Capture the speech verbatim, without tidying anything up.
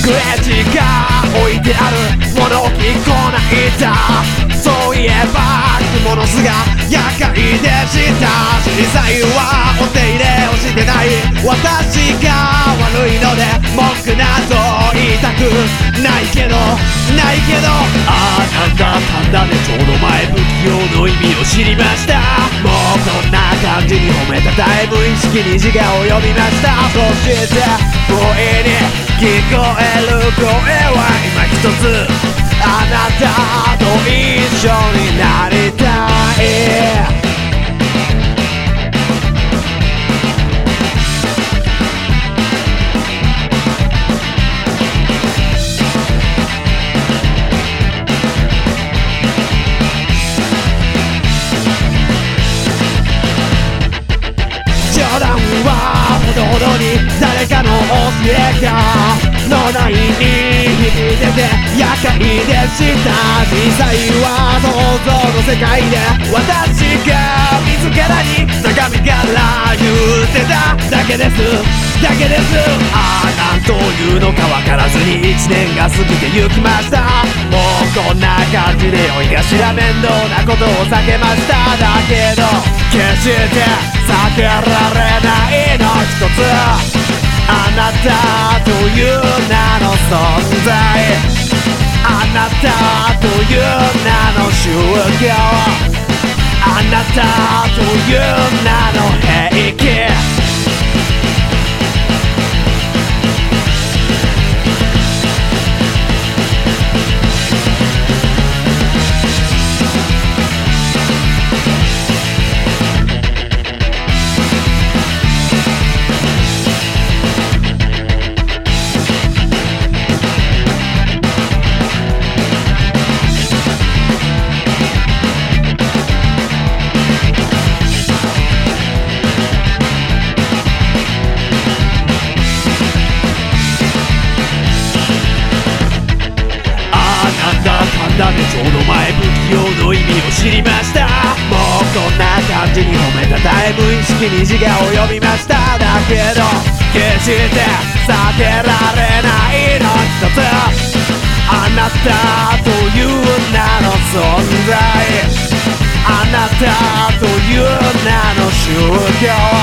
机が置いてある物置こないだ。そういえば蜘蛛の巣が厄介でした。小さいはお手入れをしてない。私が悪いので文句など言いたくないけどないけどああなんだかんだね。ちょうど前不器用の意味を知りました。もうこんな感じに褒めたたえ無意識に自我を呼びました。そして声に聞こえる声は今一つ。あなたと一緒になりたい。冗談はほどほどに誰かの教えが脳内に響いてて厄介でした。実際は想像の世界で私が自らに中身から言ってただけですだけです。ああなんというのかわからずに一年が過ぎてゆきました。もうこんな感じでよいがしら面倒なことを避けました。だけど決して避けられないの一つ。あなたという名の存在。あなたという名の宗教。あなたという名の平気。ちょうど前不器用の意味を知りました。もうこんな感じに褒めたたえ無意識に自我を呼びました。だけど決して避けられないの一つ。あなたという名の存在。あなたという名の宗教。